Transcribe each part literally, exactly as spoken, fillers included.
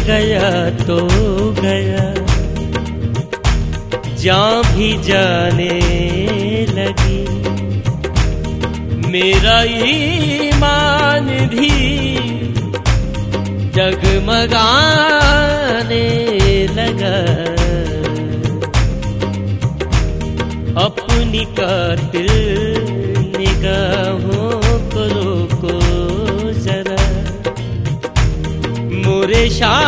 गया तो गया, जान भी जाने लगी। मेरा ईमान भी जगमगाने लगा। अपनी कातिल निगाहों को रोको जरा, मोरे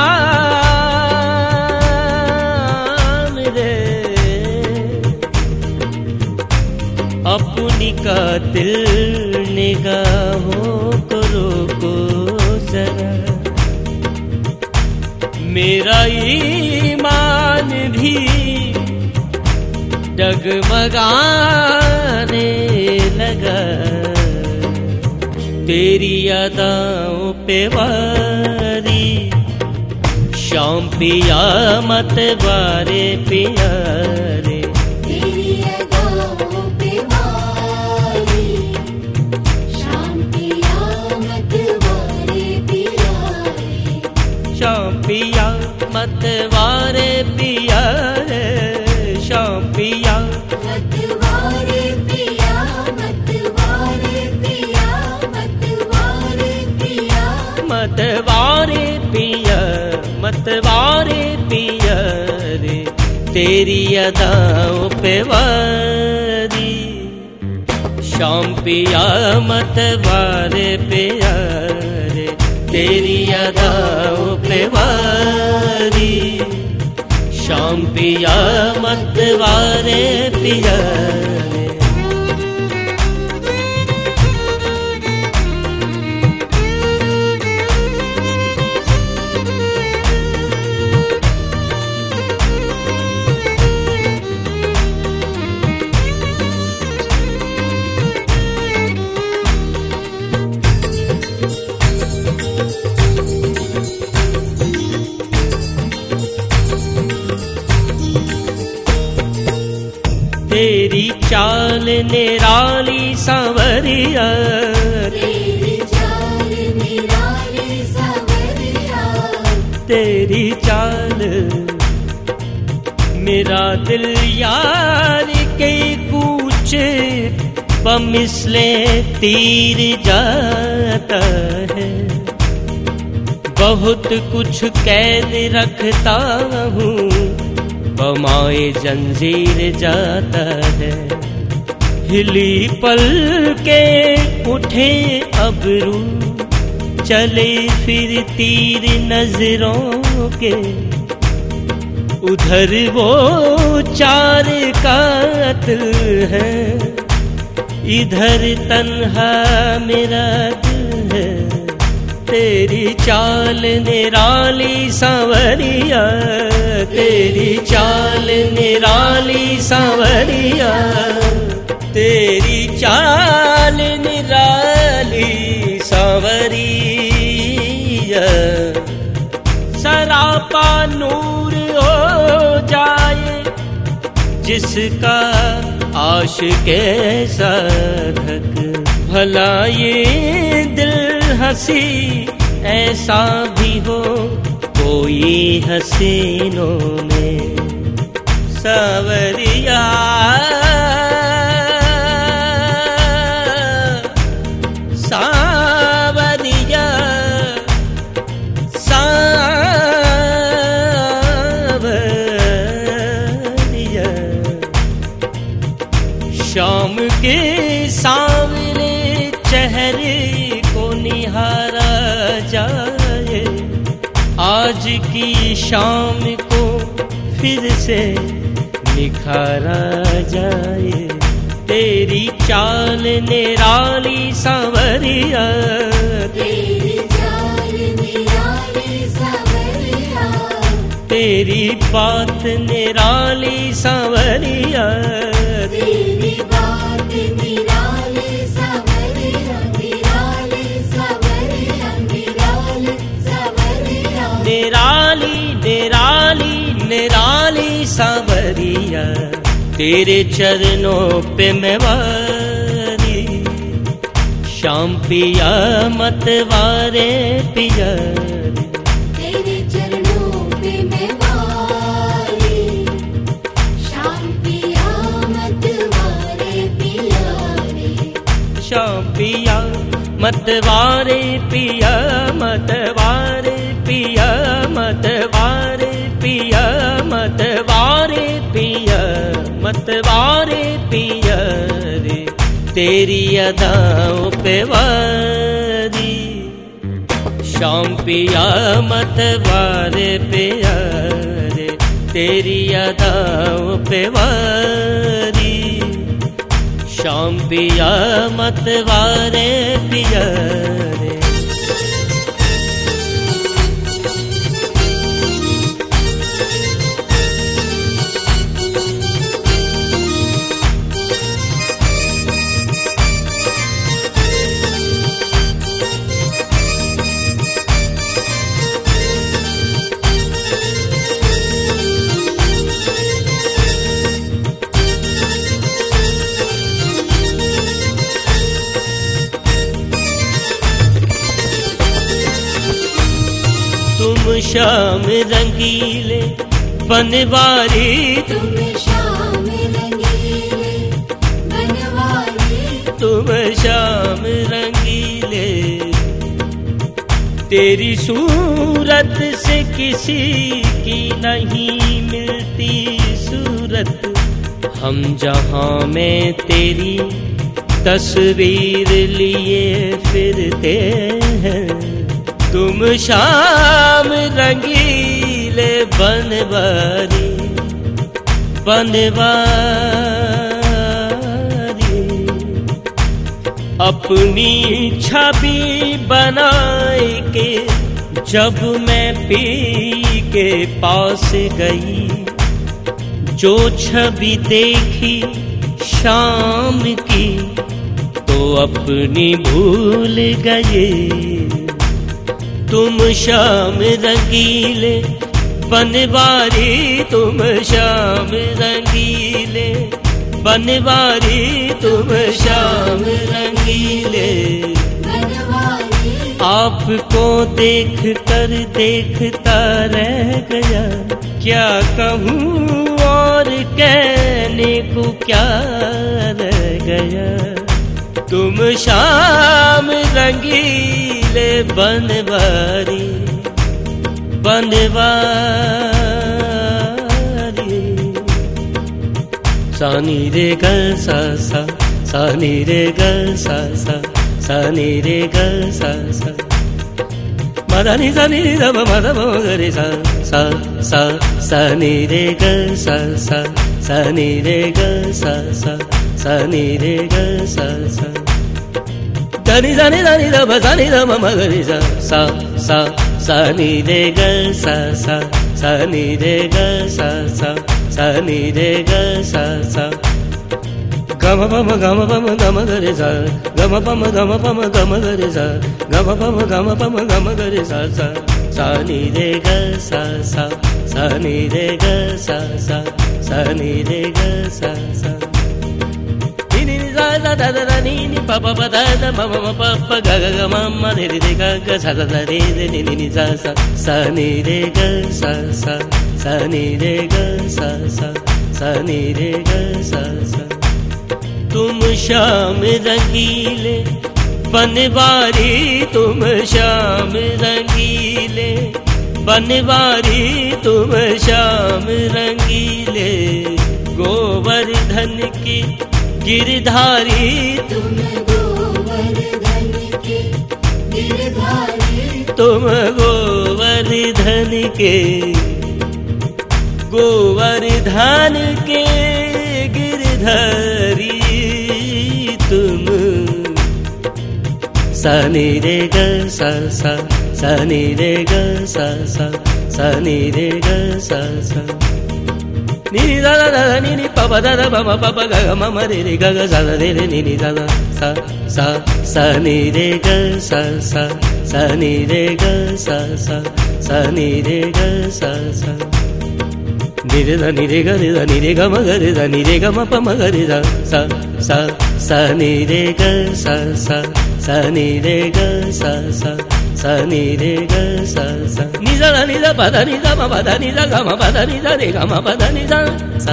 शाम रे। अपनी कातिल निगाहों को रोको जरा, मेरा ईमान भी डगमगाने लगा। तेरी अदाओं पे वारी शाम पिया मत बारे पिया रे। तेरी अदाओं पे वारी शाम पिया मत बारे पिया रे। शाम पिया मत बारे पिया रे। शाम पिया मतवारे पिया मतवारे पिया मतवारे पिया मतवारे पिया मतवारे पिया रे। तेरी अदाओं पे वारी शाम पिया मतवारे पिया रे। तेरी अदाओं पे वारी शाम पिया मतवारे पिया रे। तेरी चाल निराली सांवरिया, तेरी चाल निराली सांवरिया, तेरी चाल मेरा दिल यार के कूच बमिसले तीर जाता है। बहुत कुछ कैद रखता हूँ बमाए जंजीर जाता है। हिली पल के उठे अबरू चले फिर तीर नजरों के। उधर वो चार कातिल है, इधर तन्हा मेरा दिल है। तेरी चाल निराली सांवरिया, तेरी चाल निराली सांवरिया, तेरी चाल निराली सांवरिया। सरापा नूर हो जाए जिसका आशिक़े साधक, भला ये दिल हंसी ऐसा भी हो कोई हसीनों में। सांवरिया सांवरिया सांवरिया। शाम के सांवरे चेहरे को निहारा जाए, आज की शाम को फिर से निखारा जाए। तेरी चाल निराली सांवरिया, तेरी चाल निराली सांवरिया, तेरी बात निराली सांवरिया, तेरी बात निराली सांवरिया, निराली सांवरिया, निराली सांवरिया, निराली निराली निराली सांवरिया। तेरे चरणों पे मैं वारी शाम पिया मतवारे पिया रे। तेरे चरणों श्याम पिया मतवारे पिया मतवारे पिया मतवारे पिया मतवारे पिया मतवारे पिया रे तेरी अदाओं पे वारी श्याम पिया मतवारे पिया रे तेरी अदाओं पे वारी श्याम पिया मतवारे पिया रे। तुम श्याम रंगीले बनवारी तुम श्याम रंगीले बनवारी तुम श्याम रंगीले तेरी सूरत से किसी की नहीं मिलती सूरत हम जहां में तेरी तस्वीर लिए फिरते हैं तुम श्याम रंगीले बनवारी बनवारी अपनी छवि बनाए के जब मैं पी के पास गई जो छवि देखी शाम की तो अपनी भूल गए तुम श्याम रंगीले बनवारी तुम श्याम रंगीले बनवारी तुम श्याम रंगीले बनवारी आपको देख कर देखता रह गया क्या कहूँ और कहने को क्या रह गया तुम श्याम रंगीले बनवारी बनवारी सानी रे ग सा सा सानी रे ग सा सा सानी रे ग सा सा मदानी सानी रे द मद म ग रे सा सा सा सानी रे ग सा सा सानी रे ग सा सा सानी रे ग सा सा दानी दानी दानी द ब सानी द म ग रे सा सा सा सानी रे ग सा सा सानी रे ग सा सा सानी रे ग सा सा गम पम गम पम गम ग रे सा गम पम गम पम गम ग रे सा गम पम गम पम गम ग रे सा सा सानी रे ग सा सा सानी रे ग सा सा सानी रे ग सा सा da da da da ni ni pa pa pa da da ma ma pa pa ga ga ga ma ma re re ga ga sa sa da re re ni ni ni sa sa sa ni re ga sa sa sa ni re ga sa sa sa ni re ga sa sa तुम श्याम रंगीले बनवारी तुम श्याम रंगीले बनवारी तुम श्याम रंगीले गोवर्धन की गिरधारी तुम गोवर्धन के गिरधारी तुम गोवर्धन के गोवर्धन के गिरधारी तुम सानी रे ग सा सा सानी रे ग सा सा सानी रे ग सा सा ni ni da da da ni ni pa pa da da pa ma pa pa ga ga ma ma re re ga ga sa re re ni ni da da sa sa sa ni re ga sa sa sa ni re ga sa sa sa ni re ga sa sa ni re da ni re ga re da ni re ga ma ga re da ni re ga ma pa ma ga re da sa sa sa ni re ga sa sa sa ni re ga sa sa sa ni re ga sa sa ni da ni da pa da ni da ma pa da ni da ga ma pa da ni da re ga ma pa da ni da sa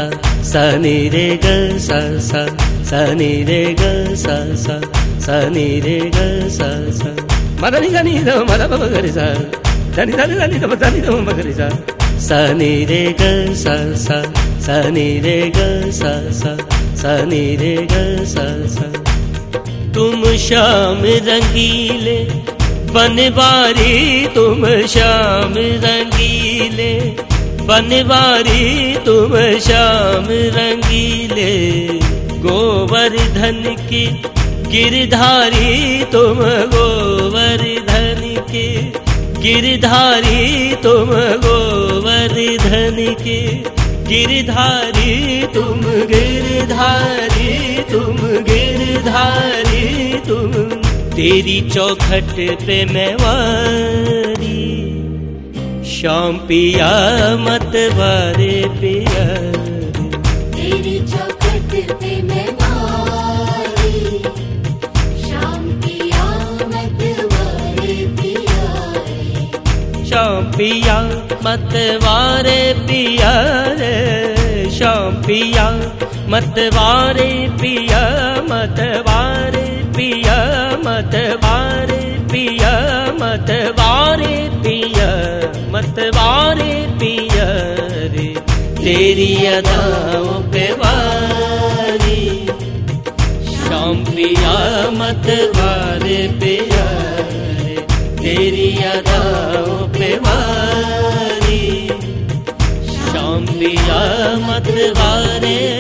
सा नी रे ग सा सा सा नी रे ग सा सा सा नी रे ग सा सा मद नि ग नि द मद प ग रे सा ध नि ध नि ध नि द ध नि द म ग रे सा सा नी रे ग सा सा सा नी रे ग सा सा सा नी रे ग सा सा तुम श्याम रंगीले बनवारी तुम श्याम रंगीले बनवारी तुम श्याम रंगीले गोवर्धन की गिरधारी तुम गोवर्धन के गिरधारी तुम गोवर्धन के गिरधारी तुम गिरधारी तुम गिरधारी तुम तेरी चौखट पे मैं वारी श्याम पिया मत वारे पिया तेरी चौखट पे मैं वारी श्याम पिया मत वारे पिया श्याम पिया मत वारे पिया रे श्याम पिया मत वारे पिया मत वारे पिया मत वारे पिया मत वारे पिया मत वारे पिया रे तेरी अदाओं पे वारी श्याम पिया मत वारे पिया रे तेरी अदाओं पे वारी श्याम पिया मत वारे